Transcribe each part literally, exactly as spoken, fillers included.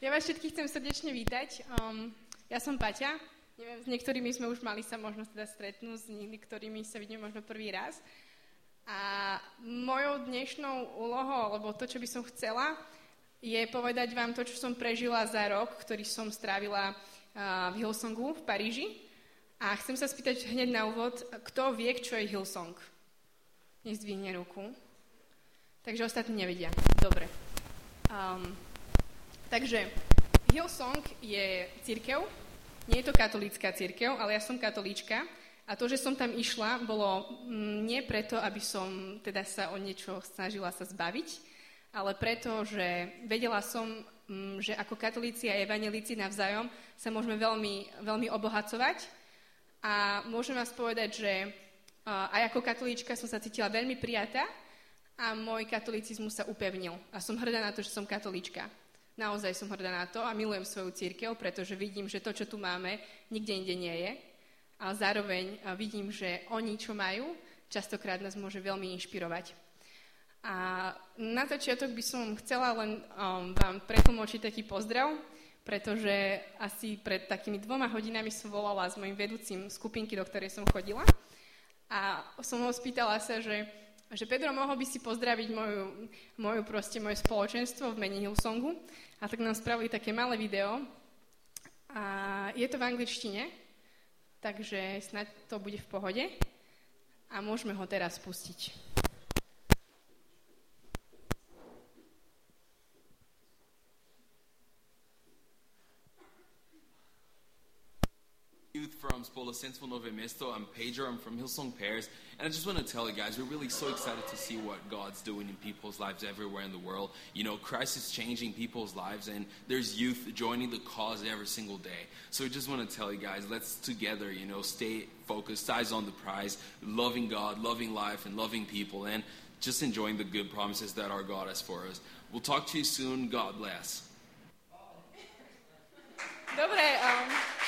Ja vás všetkých chcem srdečne vítať. Um, ja som Paťa. Neviem, s niektorými sme už mali sa možnosť teda stretnúť, s niektorými sa vidíme možno prvý raz. A mojou dnešnou úlohou, alebo to, čo by som chcela, je povedať vám to, čo som prežila za rok, ktorý som strávila uh, v Hillsongu v Paríži. A chcem sa spýtať hneď na úvod, kto vie, čo je Hillsong? Nech zdvihne ruku. Takže ostatní nevedia. Dobre. Um, takže Hillsong je cirkev. Nie je to katolícka cirkev, ale ja som katolíčka. A to, že som tam išla, bolo mm, nie preto, aby som teda sa o niečo snažila sa zbaviť, ale preto, že vedela som, mm, že ako katolíci a evanjelíci navzájom sa môžeme veľmi, veľmi obohacovať. A môžem vás povedať, že uh, aj ako katolíčka som sa cítila veľmi prijatá a môj katolícizmus sa upevnil. A som hrdá na to, že som katolíčka. Naozaj som hrdá na to a milujem svoju cirkev, pretože vidím, že to, čo tu máme, nikde inde nie je. Ale zároveň uh, vidím, že oni, čo majú, častokrát nás môže veľmi inšpirovať. A na začiatok by som chcela len um, vám pretlmočiť taký pozdrav, pretože asi pred takými dvoma hodinami som volala s mojim vedúcim skupinky, do ktorej som chodila. A som ho spýtala sa, že, že Pedro, mohol by si pozdraviť moju, moju proste, moje spoločenstvo v mene Hillsongu. A tak nám spravili také malé video. A je to v angličtine, takže snáď to bude v pohode. A môžeme ho teraz pustiť. Youth from Spoločenstvo Nové Mesto. I'm Pedro. I'm from Hillsong Paris. And I just want to tell you guys, we're really so excited to see what God's doing in people's lives everywhere in the world. You know, Christ is changing people's lives, and there's youth joining the cause every single day. So we just want to tell you guys, let's together, you know, stay focused, eyes on the prize, loving God, loving life, and loving people, and just enjoying the good promises that our God has for us. We'll talk to you soon. God bless. Dobre, um...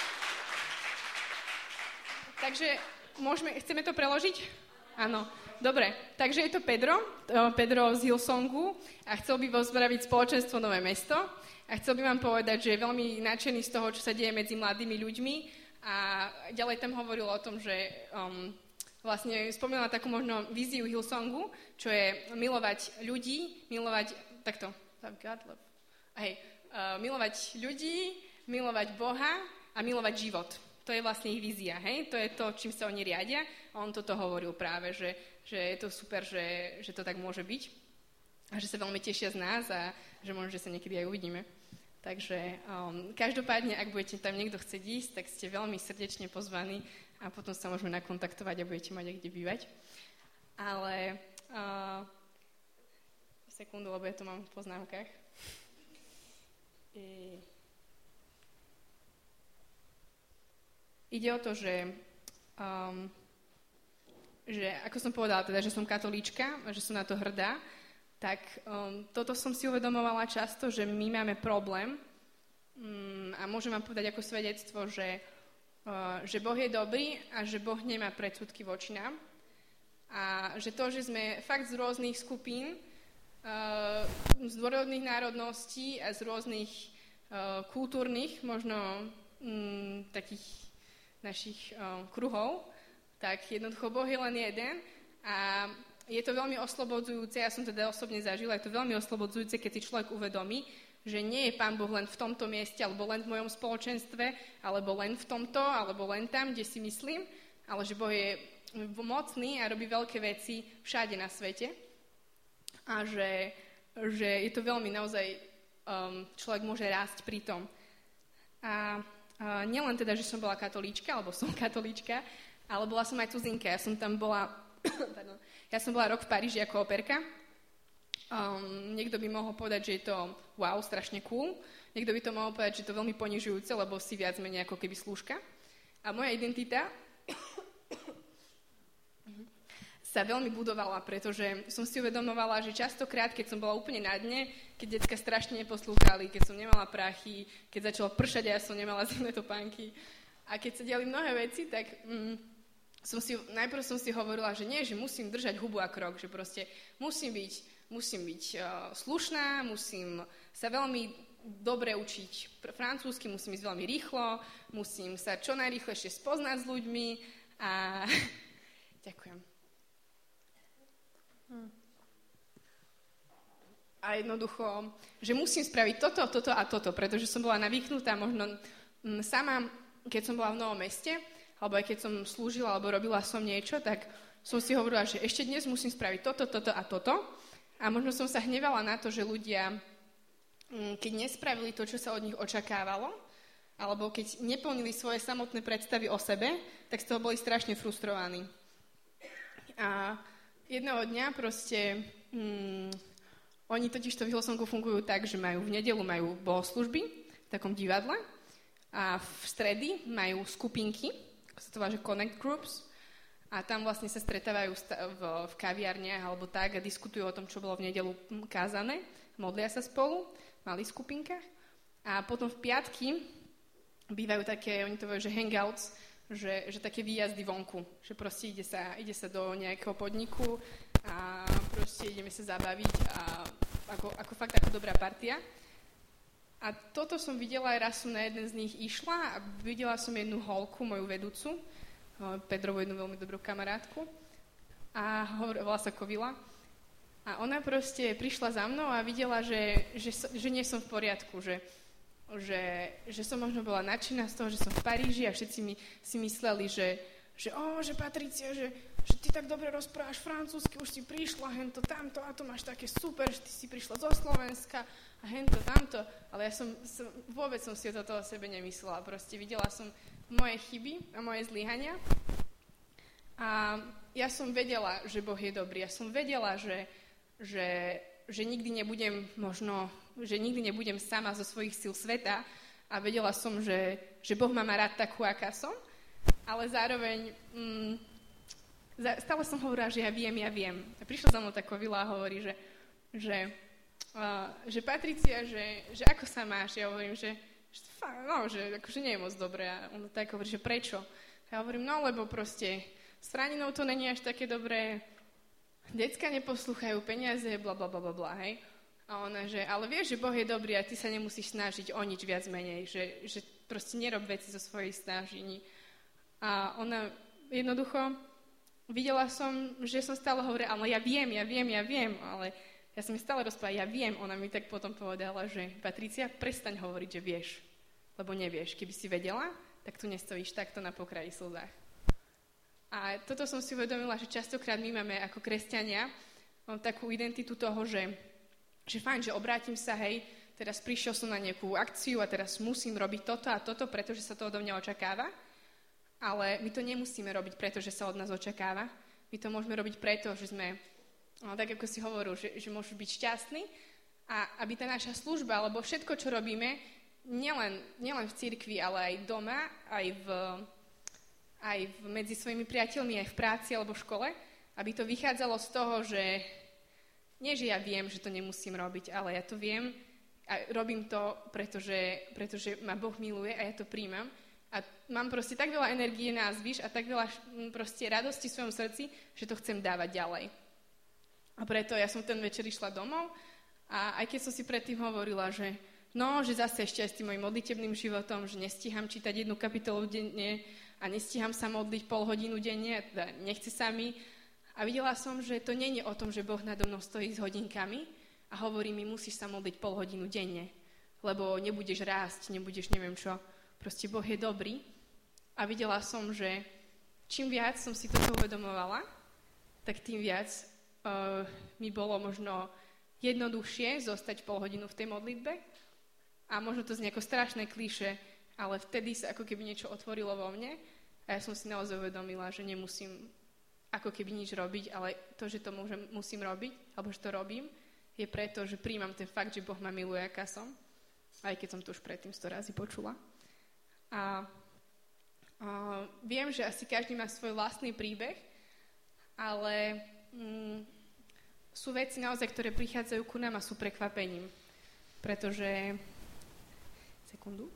Takže môžeme, chceme to preložiť? Áno, dobre. Takže je to Pedro, Pedro z Hillsongu a chcel by pozdraviť spoločenstvo Nové Mesto a chcel by vám povedať, že je veľmi nadšený z toho, čo sa deje medzi mladými ľuďmi a ďalej tam hovoril o tom, že um, vlastne spomínala takú možno víziu Hillsongu, čo je milovať ľudí, milovať, takto, hej, uh, milovať ľudí, milovať Boha a milovať život. To je vlastne ich vízia, hej? To je to, čím sa oni riadia. A on toto hovoril práve, že, že je to super, že, že to tak môže byť. A že sa veľmi tešia z nás a že možno, že sa niekedy aj uvidíme. Takže um, každopádne, ak budete tam niekto chcieť ísť, tak ste veľmi srdečne pozvaní a potom sa môžeme nakontaktovať a budete mať aj kde bývať. Ale uh, sekundu, lebo ja to mám v poznámkach. I... Ide o to, že, um, že ako som povedala, teda, že som katolíčka, že som na to hrdá, tak um, toto som si uvedomovala často, že my máme problém um, a môžem vám povedať ako svedectvo, že, uh, že Boh je dobrý a že Boh nemá predsudky voči nám a že to, že sme fakt z rôznych skupín, uh, z rôznych národností a z rôznych uh, kultúrnych, možno um, takých našich um, kruhov, tak jednoducho Boh je len jeden a je to veľmi oslobodzujúce, ja som teda osobne zažila, je to veľmi oslobodzujúce, keď si človek uvedomí, že nie je Pán Boh len v tomto mieste, alebo len v mojom spoločenstve, alebo len v tomto, alebo len tam, kde si myslím, ale že Boh je mocný a robí veľké veci všade na svete a že, že je to veľmi naozaj, um, človek môže rásť pri tom. A Uh, nielen teda, že som bola katolíčka, alebo som katolíčka, ale bola som aj cudzinka. Ja som tam bola, pardon, ja som bola rok v Paríži ako operka. Um, niekto by mohol povedať, že je to wow, strašne cool. Niekto by to mohol povedať, že je to veľmi ponižujúce, lebo si viac menej ako keby slúžka. A moja identita sa veľmi budovala, pretože som si uvedomovala, že častokrát, keď som bola úplne na dne, keď decka strašne neposlúchali, keď som nemala prachy, keď začalo pršať a ja som nemala zimné topánky a keď sa diali mnohé veci, tak mm, som si, najprv som si hovorila, že nie, že musím držať hubu a krok, že proste musím byť, musím byť uh, slušná, musím sa veľmi dobre učiť francúzsky, musím ísť veľmi rýchlo, musím sa čo najrýchlejšie spoznať s ľuďmi a ďakujem. Hm. A jednoducho, že musím spraviť toto, toto a toto, pretože som bola navýchnutá možno m, sama, keď som bola v Novom Meste, alebo aj keď som slúžila, alebo robila som niečo, tak som si hovorila, že ešte dnes musím spraviť toto, toto a toto. A možno som sa hnevala na to, že ľudia, keď nespravili to, čo sa od nich očakávalo, alebo keď neplnili svoje samotné predstavy o sebe, tak z toho boli strašne frustrovaní. A jedného dňa proste, hmm, oni totižto v Hillsongu fungujú tak, že majú v nedeľu majú bohoslužby v takom divadle a v stredy majú skupinky, ako sa to volá, že connect groups, a tam vlastne sa stretávajú v, v kaviarniach alebo tak a diskutujú o tom, čo bolo v nedeľu kázané, modlia sa spolu v malých skupinkách. A potom v piatky bývajú také, oni to volajú, že hangouts, že, že také výjazdy vonku, že proste ide sa, ide sa do nejakého podniku a proste ideme sa zabaviť a ako, ako fakt ako dobrá partia. A toto som videla, aj raz som na jeden z nich išla a videla som jednu holku, moju vedúcu, Pedrovú jednu veľmi dobrú kamarátku a volá sa Kovila. A ona proste prišla za mnou a videla, že, že, že nie som v poriadku, že, že, že som možno bola nadšená z toho, že som v Paríži a všetci mi, si mysleli, že, že, ó, že Patricia, že, že ty tak dobre rozprávaš francúzsky, už si prišla, hento, tamto, a to máš také super, že ty si prišla zo Slovenska a hento, tamto. Ale ja som, som vôbec som si o toto o sebe nemyslela. Proste videla som moje chyby a moje zlyhania. A ja som vedela, že Boh je dobrý. Ja som vedela, že, že, že nikdy nebudem možno, že nikdy nebudem sama zo svojich síl sveta. A vedela som, že, že Boh ma má rád takú, aká som. Ale zároveň mm, stále som hovorila, že ja viem, ja viem. A prišla za mnou tá Kovila a hovorí, že, že, uh, že Patricia, že, že ako sa máš? Ja hovorím, že no, že akože nie je moc dobré. A on tak hovorí, že prečo? Ja hovorím, no lebo proste s Franinou to není až také dobré, decka neposlúchajú peniaze, bla bla bla bla bla, hej. A ona, že ale vieš, že Boh je dobrý a ty sa nemusíš snažiť o nič viac menej, že, že proste nerob veci zo svojej snažení. A ona jednoducho, videla som, že som stále hovorila, ale ja viem, ja viem, ja viem, ale ja som mi stále rozprávala, ja viem, ona mi tak potom povedala, že Patricia, prestaň hovoriť, že vieš, lebo nevieš. Keby si vedela, tak tu nestojíš takto na pokraji slzách. A toto som si uvedomila, že častokrát my máme ako kresťania takú identitu toho, že, že fajn, že obrátim sa, hej, teraz prišiel som na nejakú akciu a teraz musím robiť toto a toto, pretože sa to odo mňa očakáva. Ale my to nemusíme robiť, pretože sa od nás očakáva. My to môžeme robiť preto, že sme, no, tak ako si hovoril, že, že môžu byť šťastní a aby tá naša služba, alebo všetko, čo robíme, nielen, nielen v cirkvi, ale aj doma, aj, v, aj v, medzi svojimi priateľmi, aj v práci alebo v škole, aby to vychádzalo z toho, že nie, že ja viem, že to nemusím robiť, ale ja to viem a robím to, pretože, pretože ma Boh miluje a ja to príjmam. A mám proste tak veľa energie na zvyš a tak veľa proste radosti v svojom srdci, že to chcem dávať ďalej. A preto ja som ten večer išla domov a aj keď som si predtým hovorila, že no, že zase ešte aj s tým mojim modlitebným životom, že nestíham čítať jednu kapitolu denne a nestíham sa modliť pol hodinu denne, teda nechce sa mi. A videla som, že to nie je o tom, že Boh nado mnou stojí s hodinkami a hovorí mi, musíš sa modliť pol hodinu denne, lebo nebudeš rásť, nebudeš neviem čo. Proste Boh je dobrý a videla som, že čím viac som si toto uvedomovala, tak tým viac uh, mi bolo možno jednoduchšie zostať pol hodinu v tej modlitbe a možno to znie ako strašné klišé, ale vtedy sa ako keby niečo otvorilo vo mne a ja som si naozaj uvedomila, že nemusím ako keby nič robiť, ale to, že to môžem, musím robiť, alebo že to robím, je preto, že príjmam ten fakt, že Boh ma miluje, aká som, aj keď som to už predtým sto razy počula. A, a viem, že asi každý má svoj vlastný príbeh, ale mm, sú veci naozaj, ktoré prichádzajú ku nám a sú prekvapením. Pretože... Sekundu.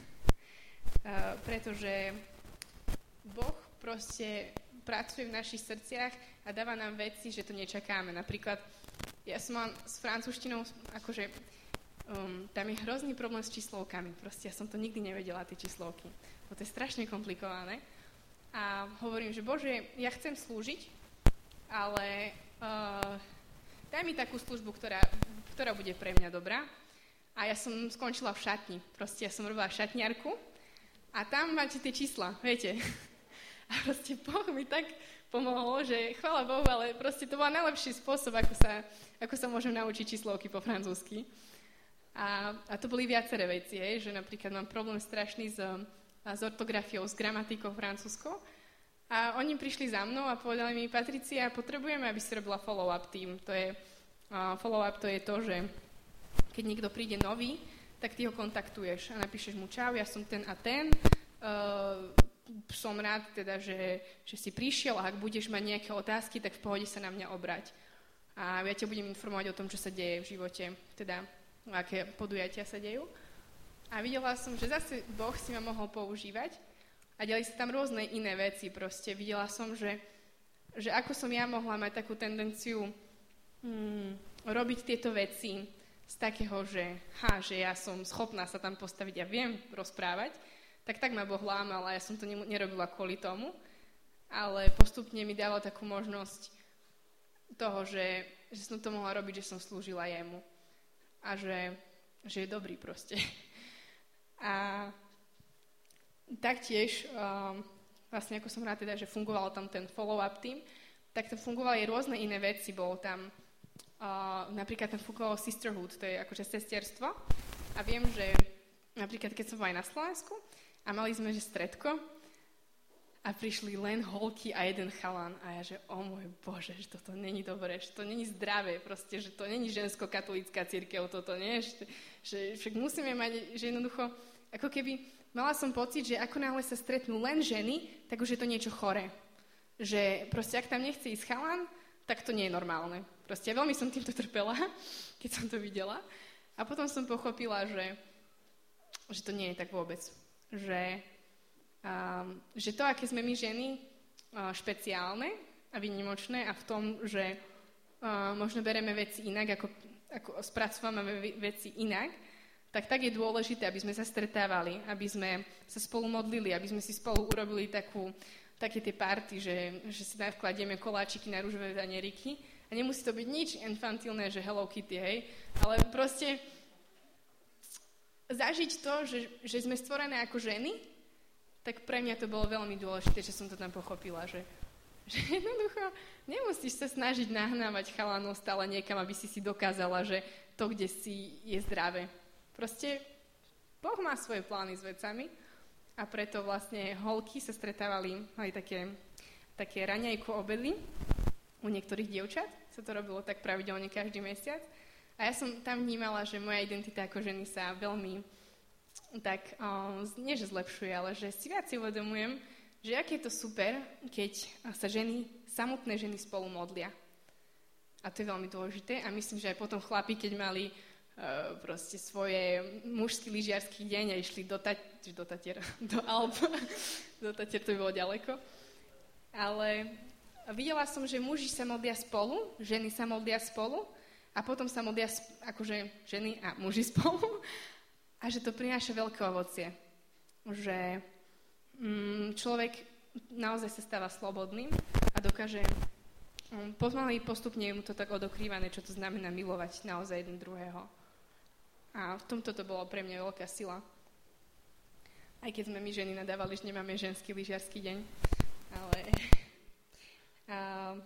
uh, pretože Boh proste pracuje v našich srdciach a dáva nám veci, že to nečakáme. Napríklad, ja som mám s francúzštinou, akože Um, tam je hrozný problém s číslovkami. Proste ja som to nikdy nevedela, tie číslovky. To je strašne komplikované. A hovorím, že Bože, ja chcem slúžiť, ale uh, daj mi takú službu, ktorá, ktorá bude pre mňa dobrá. A ja som skončila v šatni. Proste ja som robila šatniarku a tam máte tie čísla, viete. A proste Boh mi tak pomohol, že chvála Bohu, ale proste to bol najlepší spôsob, ako sa, ako sa môžem naučiť číslovky po francúzsky. A, a to boli viaceré veci, hej, že napríklad mám problém strašný s, s ortografiou, s gramatikou francúzskou. A oni prišli za mnou a povedali mi, Patricia, potrebujeme, aby si robila follow-up team. To je, uh, follow-up to je to, že keď niekto príde nový, tak ty ho kontaktuješ a napíšeš mu, čau, ja som ten a ten, uh, som rád teda, že, že si prišiel a ak budeš mať nejaké otázky, tak v pohode sa na mňa obrať. A ja ťa budem informovať o tom, čo sa deje v živote, teda aké podujatia sa dejú. A videla som, že zase Boh si ma mohol používať a diali sa tam rôzne iné veci proste. Videla som, že, že ako som ja mohla mať takú tendenciu hmm, robiť tieto veci z takého, že, ha, že ja som schopná sa tam postaviť a viem rozprávať, tak tak ma Boh lámal a ja som to nerobila kvôli tomu, ale postupne mi dával takú možnosť toho, že, že som to mohla robiť, že som slúžila jemu. A že, že je dobrý proste. A taktiež, um, vlastne ako som rád teda, že fungoval tam ten follow-up team, tak tam fungovali rôzne iné veci. Bolo tam, uh, napríklad tam fungovalo sisterhood, to je akože sesterstvo. A viem, že napríklad keď som bola aj na Slovensku a mali sme, že stredko, a prišli len holky a jeden chalan. A ja, že o môj Bože, že toto není dobré, že to není zdravé, proste, že to není žensko-katolícka cirkev, toto nie, že, že však musíme mať, že jednoducho, ako keby, mala som pocit, že ako náhle sa stretnú len ženy, tak už je to niečo choré. Že proste, ak tam nechce ísť chalan, tak to nie je normálne. Proste ja veľmi som týmto trpela, keď som to videla. A potom som pochopila, že, že to nie je tak vôbec. Že Um, že to, aké sme my ženy uh, špeciálne a výnimočné a v tom, že uh, možno bereme veci inak, ako, ako spracovávame veci inak, tak tak je dôležité, aby sme sa stretávali, aby sme sa spolu modlili, aby sme si spolu urobili takú, také tie party, že, že si vkladieme koláčiky na ružové vanieriky a nemusí to byť nič infantilné, že Hello Kitty, hej, ale proste zažiť to, že, že sme stvorené ako ženy, tak pre mňa to bolo veľmi dôležité, že som to tam pochopila, že, že jednoducho nemusíš sa snažiť nahnávať chalanov stále niekam, aby si si dokázala, že to, kde si, je zdravé. Proste Boh má svoje plány s vecami a preto vlastne holky sa stretávali, mali také, také raňajko obedy u niektorých dievčat, sa to robilo tak pravidelne každý mesiac a ja som tam vnímala, že moja identita ako ženy sa veľmi tak, um, nie že zlepšuje, ale že si viac si uvedomujem, že aké je to super, keď sa ženy, samotné ženy spolu modlia. A to je veľmi dôležité a myslím, že aj potom chlapi, keď mali uh, proste svoje mužský lyžiarsky deň a išli do, ta- do Tatier, do Alp, do Tatier to by bolo ďaleko. Ale videla som, že muži sa modlia spolu, ženy sa modlia spolu a potom sa modlia akože ženy a muži spolu. A že to prináša veľké ovocie. Že mm, človek naozaj sa stáva slobodným a dokáže um, pomaly postupne mu to tak odokrývané, čo to znamená milovať naozaj jeden druhého. A v tomto to bolo pre mňa veľká sila. Aj keď sme my ženy nadávali, že nemáme ženský lyžiarsky deň. Ale a,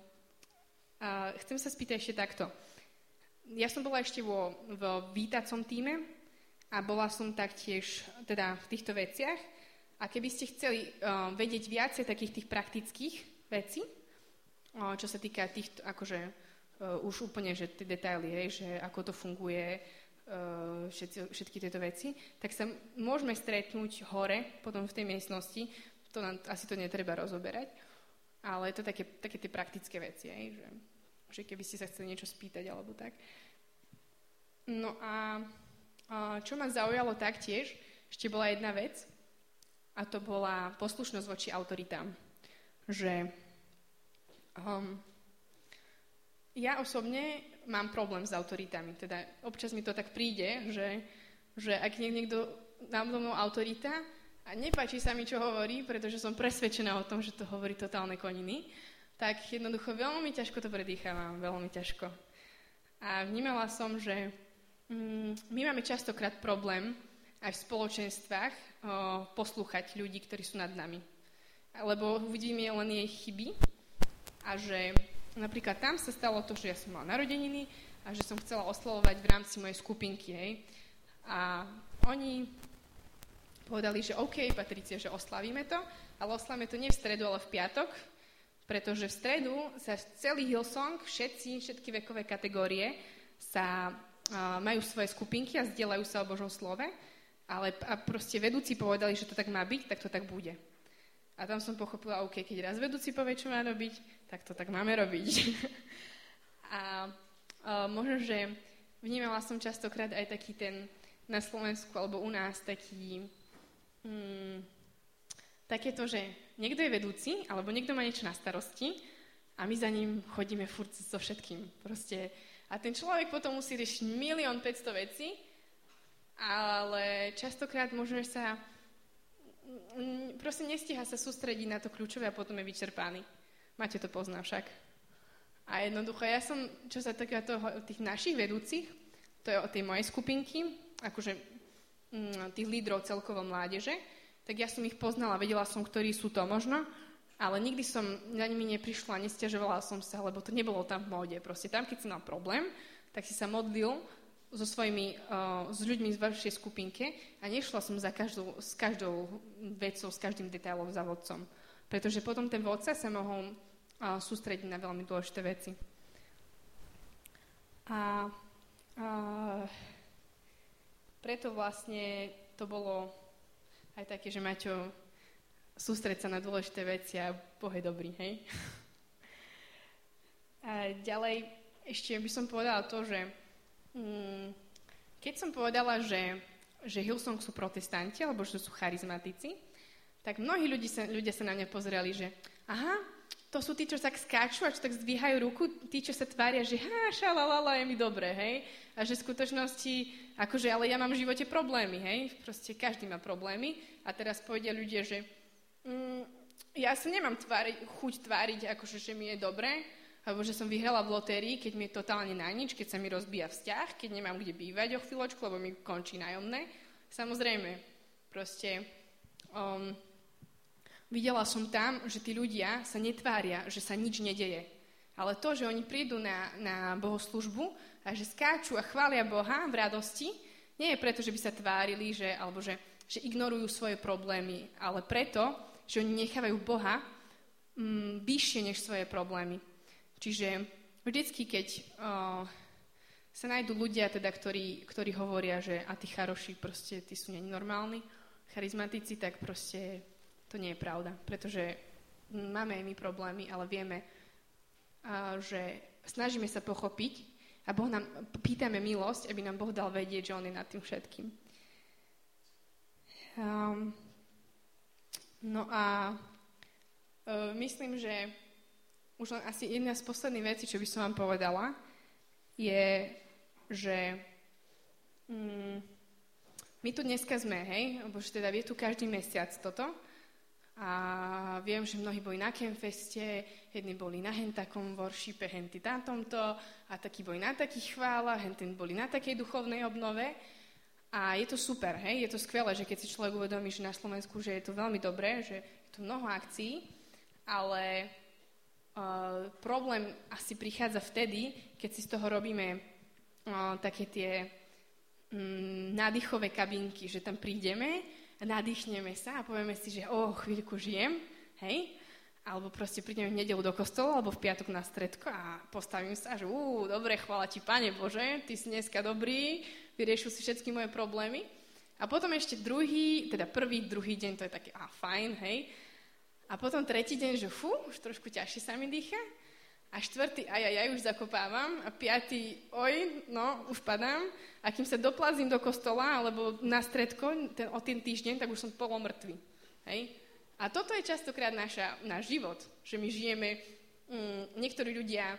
a chcem sa spýtať ešte takto. Ja som bola ešte vo, vo vítacom tíme, a bola som taktiež teda v týchto veciach. A keby ste chceli uh, vedieť viacej takých tých praktických vecí, uh, čo sa týka tých, akože uh, už úplne, že tie detaily, hej, že ako to funguje, uh, všetci, všetky tieto veci, tak sa môžeme stretnúť hore, potom v tej miestnosti, to nám, asi to netreba rozoberať, ale to také, také tie praktické veci, hej, že, že keby ste sa chceli niečo spýtať alebo tak. No a čo ma zaujalo taktiež, ešte bola jedna vec, a to bola poslušnosť voči autoritám. Že um, ja osobne mám problém s autoritami. Teda občas mi to tak príde, že, že ak je niekto nádo mnou autorita a nepáči sa mi, čo hovorí, pretože som presvedčená o tom, že to hovorí totálne koniny, tak jednoducho veľmi ťažko to predýchávam, veľmi ťažko. A vnímala som, že mm, my máme častokrát problém aj v spoločenstvách o, poslúchať ľudí, ktorí sú nad nami. Lebo vidíme len jej chyby a že napríklad tam sa stalo to, že ja som mala narodeniny a že som chcela oslavovať v rámci mojej skupinky. Hej. A oni povedali, že OK, Patricia, že oslavíme to, ale oslavíme to nie v stredu, ale v piatok, pretože v stredu sa celý Hillsong, všetci, všetky vekové kategórie sa uh, majú svoje skupinky a zdieľajú sa o Božom slove, ale a proste vedúci povedali, že to tak má byť, tak to tak bude. A tam som pochopila, OK, keď raz vedúci povie, čo má robiť, tak to tak máme robiť. a uh, možno, že vnímala som častokrát aj taký ten na Slovensku alebo u nás taký hmm, takéto, že niekto je vedúci alebo niekto má niečo na starosti a my za ním chodíme furt so všetkým. Proste. A ten človek potom musí riešiť milión päťsto vecí, ale častokrát možno sa proste nestíha sa sústrediť na to kľúčové a potom je vyčerpaný. Máte to pozná však. A jednoducho, ja som, čo sa týka toho, tých našich vedúcich, to je od tej mojej skupinky, akože m, tých lídrov celkovo mládeže, tak ja som ich poznala, vedela som, ktorí sú to možno, ale nikdy som na nimi neprišla, nesťažovala som sa, lebo to nebolo tam v móde. Proste tam, keď si mal problém, tak si sa modlil so svojimi, uh, s ľuďmi z vašej skupinke a nešla som za každou, s každou vecou, s každým detailom za vodcom. Pretože potom ten vodca sa mohol uh, sústrediť na veľmi dôležité veci. A uh, preto vlastne to bolo aj také, že Maťo, sústreď sa na dôležité veci a Boh je dobrý, hej? A ďalej ešte by som povedala to, že keď som povedala, že, že Hillsong sú protestanti, alebo že sú charizmatici, tak mnohí ľudia sa, ľudia sa na mňa pozerali, že aha, to sú tí, čo tak skáču a čo tak zdvíhajú ruku, tí, čo sa tvária, že ha, šalalala, je mi dobre, hej? A že v skutočnosti, akože, ale ja mám v živote problémy, hej? Proste každý má problémy a teraz povedia ľudia, že mm, ja sa nemám tváriť, chuť tváriť, akože, že mi je dobre, alebo že som vyhrala v lotérii, keď mi je totálne na nič, keď sa mi rozbíja vzťah, keď nemám kde bývať o chvíľočku, lebo mi končí nájomné. Samozrejme, proste um, videla som tam, že tí ľudia sa netvária, že sa nič nedeje. Ale to, že oni prídu na, na bohoslúžbu a že skáču a chvália Boha v radosti, nie je preto, že by sa tvárili, že, alebo že, že ignorujú svoje problémy, ale preto, že oni nechávajú Boha um, vyššie než svoje problémy. Čiže vždycky, keď uh, sa nájdú ľudia, teda, ktorí, ktorí hovoria, že a tí charoši, proste, tí sú nenormálni, charizmatici, tak proste to nie je pravda. Pretože máme aj my problémy, ale vieme, uh, že snažíme sa pochopiť a Boh nám, pýtame milosť, aby nám Boh dal vedieť, že On je nad tým všetkým. Um, no a uh, myslím, že už len asi jedna z posledných vecí, čo by som vám povedala, je, že mm, my tu dneska sme, hej, lebo že teda je tu každý mesiac toto a viem, že mnohí boli na Campfeste, jedni boli na hen takom worshipe, henty na tomto a takí boli na takých chválach, henty boli na takej duchovnej obnove a je to super, hej, je to skvelé, že keď si človek uvedomí, že na Slovensku, že je to veľmi dobré, že je tu mnoho akcií, ale Uh, problém asi prichádza vtedy, keď si z toho robíme uh, také tie um, nádychové kabinky, že tam prídeme a nadýchneme sa a povieme si, že o, chvíľku žijem, hej? Alebo proste prídeme v nedeľu do kostola alebo v piatok na stredko a postavím sa, že ú, dobre, chvála ti, Pane Bože, ty si dneska dobrý, vyriešil si všetky moje problémy. A potom ešte druhý, teda prvý, druhý deň, to je také, á, fajn, hej? A potom tretí deň, že fú, už trošku ťažšie sa mi dýcha. A štvrtý, aj, aj, aj, už zakopávam. A piatý, oj, no, už padám. A kým sa doplazím do kostola, alebo na stredko, ten, o ten týždeň, tak už som polomrtvý. Hej? A toto je častokrát naša, náš život. Že my žijeme, mm, niektorí ľudia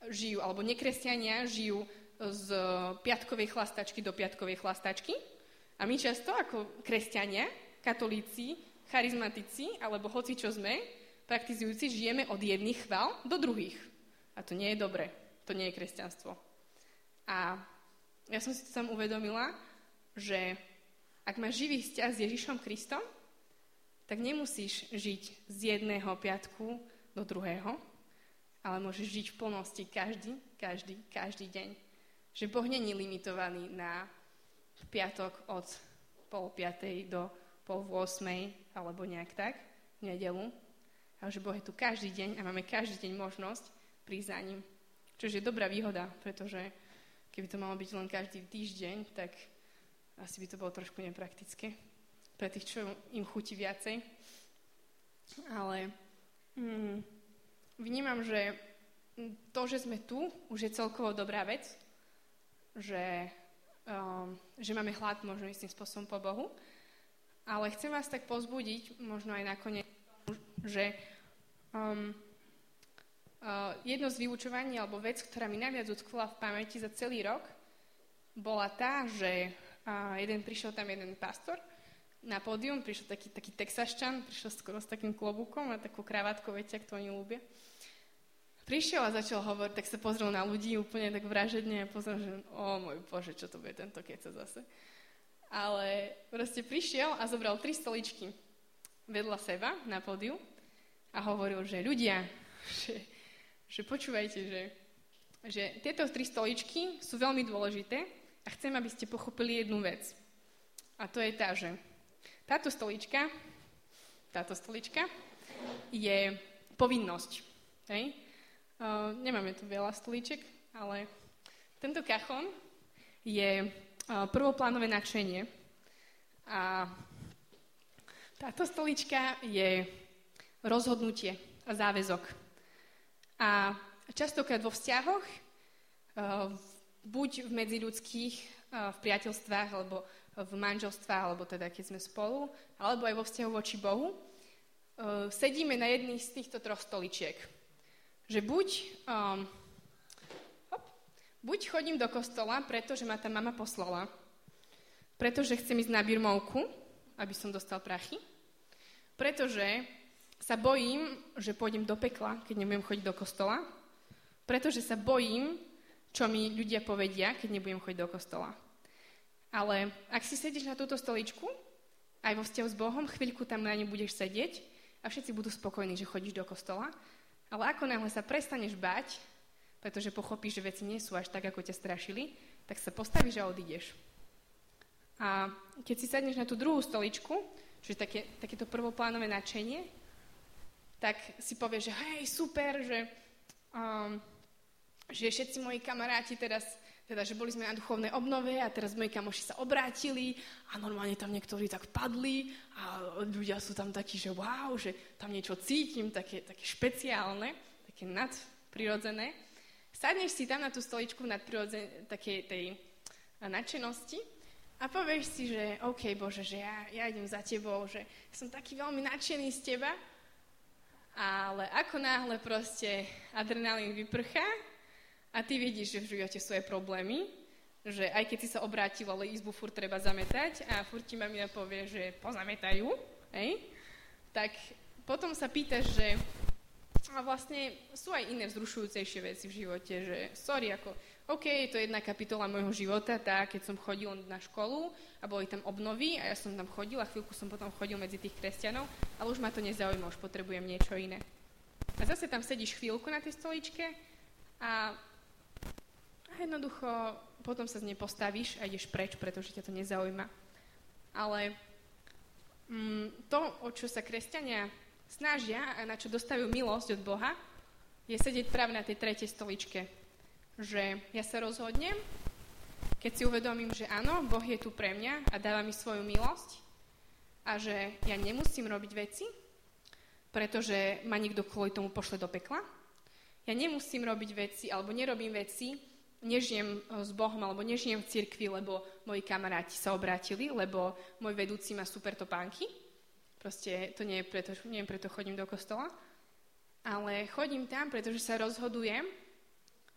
žijú, alebo nekresťania žijú z piatkovej chlastačky do piatkovej chlastačky. A my často ako kresťania, katolíci, charizmatici, alebo hoci čo sme, praktizujúci, žijeme od jedných chvál do druhých. A to nie je dobre. To nie je kresťanstvo. A ja som si to tam uvedomila, že ak máš živý vzťah s Ježišom Kristom, tak nemusíš žiť z jedného piatku do druhého, ale môžeš žiť v plnosti každý, každý, každý deň. Že Boh nie je limitovaný na piatok od pol piatej do pol osmej, alebo nejak tak, v nedeľu. Ale že Boh je tu každý deň a máme každý deň možnosť prísť za ním. Čo je dobrá výhoda, pretože keby to malo byť len každý týždeň, tak asi by to bolo trošku nepraktické pre tých, čo im chutí viacej. Ale mm, vnímam, že to, že sme tu, už je celkovo dobrá vec, že, um, že máme hlad možno istým spôsobom po Bohu. Ale chcem vás tak povzbudiť, možno aj nakoniec, že um, uh, jedno z vyučovaní, alebo vec, ktorá mi najviac utkvela v pamäti za celý rok, bola tá, že uh, jeden prišiel tam jeden pastor na pódium, prišiel taký, taký Texaščan, prišiel skoro s takým klobúkom a takú kravátkou, viete, ak to oni ľúbia. Prišiel a začal hovoriť, tak sa pozrel na ľudí úplne tak vražedne a pozrel, že o môj Bože, čo to bude tento keca zase. Ale proste prišiel a zobral tri stoličky vedľa seba na pódiu a hovoril, že ľudia, že, že počúvajte, že, že tieto tri stoličky sú veľmi dôležité a chcem, aby ste pochopili jednu vec. A to je tá, že táto stolička, táto stolička je povinnosť. Hej? Uh, nemáme tu veľa stoliček, ale tento kachon je uh, prvoplánové nadšenie. A táto stolička je rozhodnutie a záväzok. A častokrát vo vzťahoch, uh, buď v medziľudských, uh, v priateľstvách, alebo v manželstvách, alebo teda keď sme spolu, alebo aj vo vzťahu voči Bohu, uh, sedíme na jedných z týchto troch stoličiek. Že buď, um, hop, buď chodím do kostola, pretože ma tá mama poslala, pretože chcem ísť na birmovku, aby som dostal prachy, pretože sa bojím, že pôjdem do pekla, keď nebudem chodiť do kostola, pretože sa bojím, čo mi ľudia povedia, keď nebudem chodiť do kostola. Ale ak si sedíš na túto stoličku, aj vo vzťahu s Bohom, chvíľku tam na ňu budeš sedieť a všetci budú spokojní, že chodíš do kostola, ale ako náhle sa prestaneš báť, pretože pochopíš, že veci nie sú až tak, ako ťa strašili, tak sa postavíš a odídeš. A keď si sadneš na tú druhú stoličku, čiže také, takéto prvoplánové nadšenie, tak si povieš, že hej, super, že, um, že všetci moji kamaráti teraz, teda, že boli sme na duchovnej obnove a teraz moji kamoši sa obrátili a normálne tam niektorí tak padli a ľudia sú tam takí, že wow, že tam niečo cítim, také, také špeciálne, také nadprirodzené. Sadneš si tam na tú stoličku nadprirodzenej takej tej nadšenosti a povieš si, že OK, Bože, že ja, ja idem za tebou, že som taký veľmi nadšený z teba, ale ako náhle proste adrenalín vyprchá a ty vidíš, že v živote sú aj problémy, že aj keď si sa obrátil, ale izbu furt treba zametať a furt ti mamina povie, že pozametajú, hej? Tak potom sa pýtaš, že a vlastne sú aj iné vzrušujúcejšie veci v živote, že sorry, ako OK, je to jedna kapitola môjho života, tá, keď som chodil na školu a boli tam obnovy a ja som tam chodil a chvíľku som potom chodil medzi tých kresťanov, ale už ma to nezaujíma, už potrebujem niečo iné. A zase tam sedíš chvíľku na tej stoličke a A jednoducho potom sa z nej postavíš a ideš preč, pretože ťa to nezaujíma. Ale mm, to, o čo sa kresťania snažia a na čo dostávajú milosť od Boha, je sedieť práve na tej tretej stoličke. Že ja sa rozhodnem, keď si uvedomím, že áno, Boh je tu pre mňa a dáva mi svoju milosť a že ja nemusím robiť veci, pretože ma niekto kvôli tomu pošle do pekla. Ja nemusím robiť veci, alebo nerobím veci, nežijem s Bohom, alebo nežijem v cirkvi, lebo moji kamaráti sa obrátili, lebo môj vedúci má super topánky. Proste to nie je preto, nie je preto chodím do kostola. Ale chodím tam, pretože sa rozhodujem,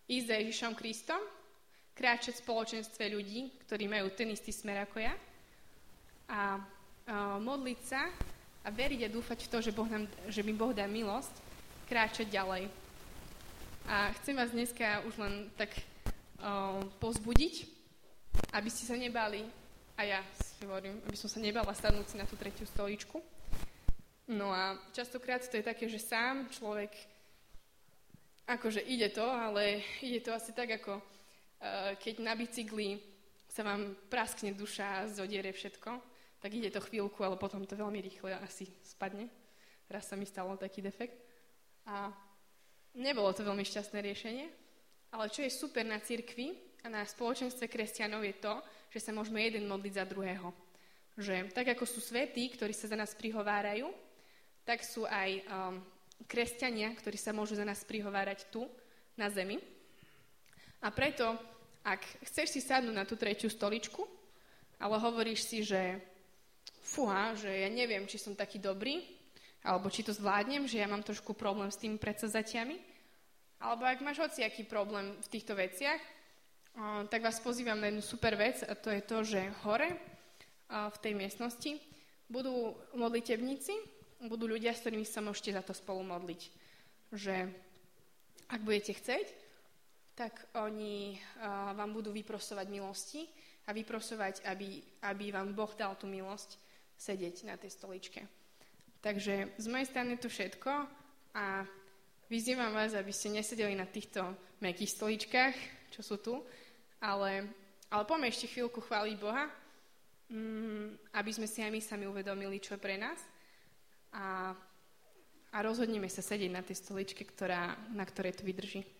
ísť za Ježišom Kristom, kráčať v spoločenstve ľudí, ktorí majú ten istý smer ako ja a uh, modliť sa a veriť a dúfať v to, že, boh nám, že mi Boh dá milosť, kráčať ďalej. A chcem vás dneska už len tak uh, povzbudiť, aby ste sa nebali, a ja si hovorím, aby som sa nebala sadnúť si na tú tretiu stoličku. No a častokrát to je také, že sám človek, akože ide to, ale ide to asi tak, ako uh, keď na bicykli sa vám praskne duša, zodiere všetko, tak ide to chvíľku, ale potom to veľmi rýchle asi spadne. Raz sa mi stalo taký defekt. A nebolo to veľmi šťastné riešenie, ale čo je super na cirkvi a na spoločenstve kresťanov je to, že sa môžeme jeden modliť za druhého. Že tak ako sú svätí, ktorí sa za nás prihovárajú, tak sú aj um, kresťania, ktorí sa môžu za nás prihovárať tu, na zemi. A preto, ak chceš si sadnúť na tú tretiu stoličku, ale hovoríš si, že fúha, že ja neviem, či som taký dobrý, alebo či to zvládnem, že ja mám trošku problém s tými predsazatiami, alebo ak máš hociaký problém v týchto veciach, tak vás pozývam na jednu super vec a to je to, že hore v tej miestnosti budú modlitebníci, budú ľudia, s ktorými sa môžete za to spolu modliť. Že ak budete chcieť, tak oni vám budú vyprosovať milosti a vyprosovať, aby, aby vám Boh dal tú milosť sedieť na tej stoličke. Takže z mojej strany to všetko a vyzývam vás, aby ste nesedeli na týchto mäkkých stoličkách, čo sú tu, ale, ale poďme ešte chvíľku chváliť Boha, mm, aby sme si aj my sami uvedomili, čo je pre nás a, a rozhodneme sa sedieť na tej stoličke, ktorá, na ktorej to vydrží.